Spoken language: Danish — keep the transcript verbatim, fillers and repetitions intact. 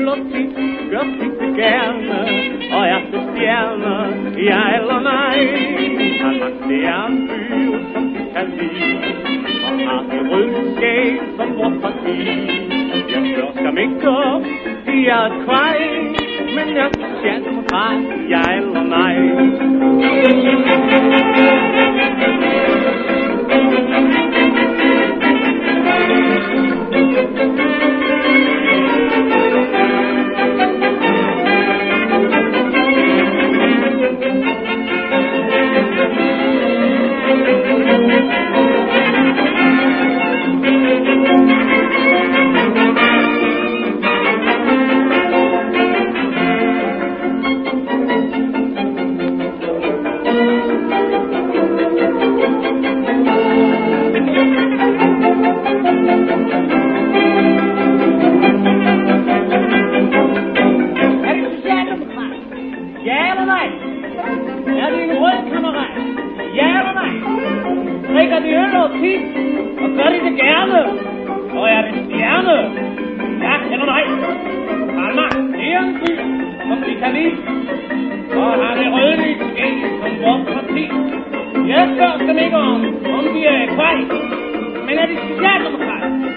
øl og tit, gør pizza gerne, og er til stjerne, ja eller nej. Danmark det er en by, som du kan lide, og har det røde skæg som vores parti. Jeg spørger skam ikke op, de er et kvej, men jeg er socialdemokrat, ja eller nej. Jeg spørger dem ikke om, om de er kvej, men er de socialdemokrater?